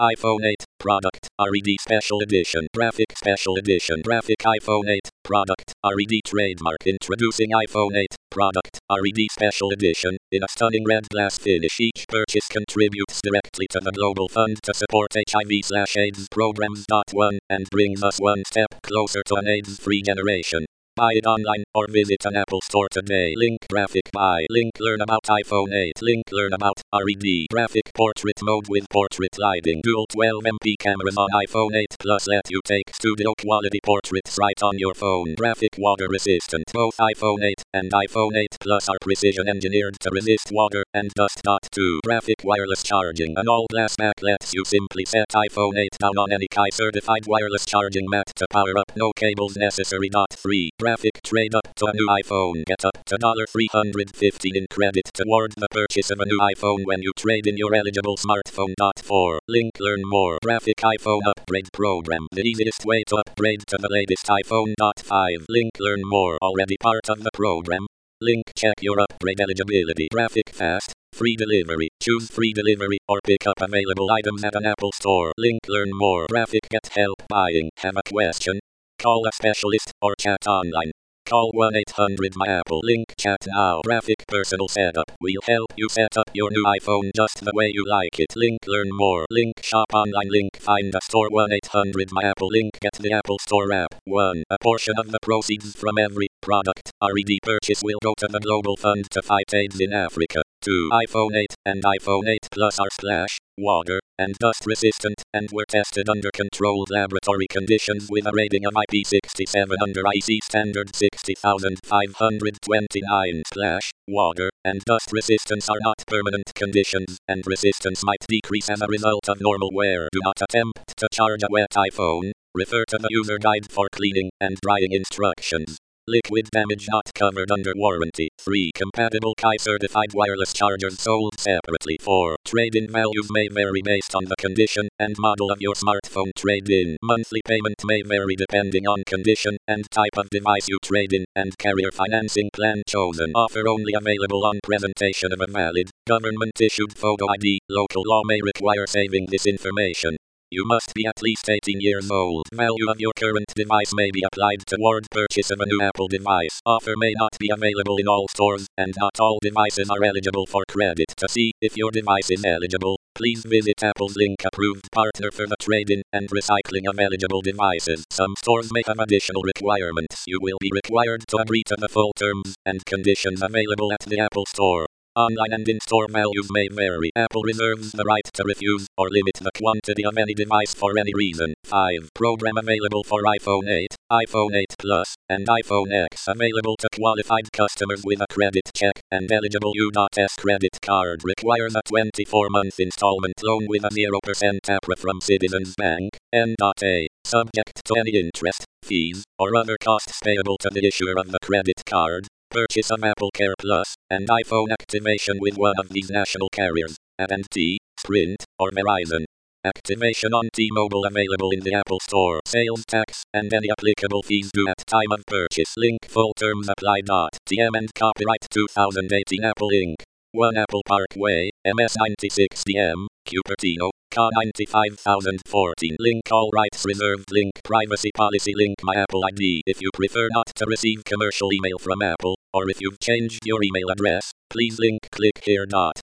iPhone 8 product RED Special Edition Graphic Special Edition Graphic iPhone 8 product RED trademark introducing iPhone 8 product RED Special Edition in a stunning red glass finish. Each purchase contributes directly to the Global Fund to support HIV/AIDS programs. 1 and brings us one step closer to an AIDS-free generation. Buy it online or visit an Apple store today. Link graphic buy. Link learn about iPhone 8. Link learn about RED graphic portrait mode with portrait lighting. Dual 12MP cameras on iPhone 8 Plus let you take studio quality portraits right on your phone. Graphic water resistant. Both iPhone 8 and iPhone 8 Plus are precision engineered to resist water and dust. 2 graphic wireless charging. An all glass back lets you simply set iPhone 8 down on any Qi certified wireless charging mat to power up. No cables necessary. 3 graphic trade up to a new iPhone. Get up to $350 in credit toward the purchase of a new iPhone when you trade in your eligible smartphone. 4 link learn more. Graphic iPhone upgrade program. The easiest way to upgrade to the latest iPhone. 5 link learn more. Already part of the program. Link check your upgrade eligibility. Graphic fast. Free delivery. Choose free delivery or pick up available items at an Apple store. Link learn more. Graphic get help buying. Have a question? Call a specialist or chat online. Call 1-800-MY-APPLE. Link chat now. Graphic personal setup. We'll help you set up your new iPhone just the way you like it. Link learn more. Link shop online. Link find a store. 1-800-MY-APPLE. Link get the Apple Store app. 1. A portion of the proceeds from every product RED purchase will go to the Global Fund to fight AIDS in Africa. 2. iPhone 8 and iPhone 8 Plus are splash, water, and dust resistant and were tested under controlled laboratory conditions with a rating of IP67 under IEC standard 60529. Splash, water, and dust resistance are not permanent conditions, and resistance might decrease as a result of normal wear. Do not attempt to charge a wet iPhone. Refer to the user guide for cleaning and drying instructions. Liquid damage not covered under warranty. 3. Compatible Qi certified wireless chargers sold separately. 4. Trade-in values may vary based on the condition and model of your smartphone. Trade-in monthly payment may vary depending on condition and type of device you trade in and carrier financing plan chosen. Offer only available on presentation of a valid, government-issued photo ID. Local law may require saving this information. You must be at least 18 years old. Value of your current device may be applied toward purchase of a new Apple device. Offer may not be available in all stores, and not all devices are eligible for credit. To see if your device is eligible, please visit Apple's link-approved partner for the trade-in and recycling of eligible devices. Some stores may have additional requirements. You will be required to agree to the full terms and conditions available at the Apple Store. Online and in-store values may vary. Apple reserves the right to refuse or limit the quantity of any device for any reason. 5. Program available for iPhone 8, iPhone 8 Plus, and iPhone X. Available to qualified customers with a credit check and eligible U.S credit card. Requires a 24-month installment loan with a 0% APR from Citizens Bank. N.A. Subject to any interest, fees, or other costs payable to the issuer of the credit card. Purchase of Apple Care Plus and iPhone activation with one of these national carriers, AT&T, Sprint, or Verizon. Activation on T-Mobile available in the Apple Store. Sales tax and any applicable fees due at time of purchase. Link full terms apply. TM and copyright 2018 Apple Inc. 1 Apple Parkway, MS96DM, Cupertino, CA 95014. Link all rights reserved. Link privacy policy. Link my Apple ID. If you prefer not to receive commercial email from Apple, or if you've changed your email address, please click here.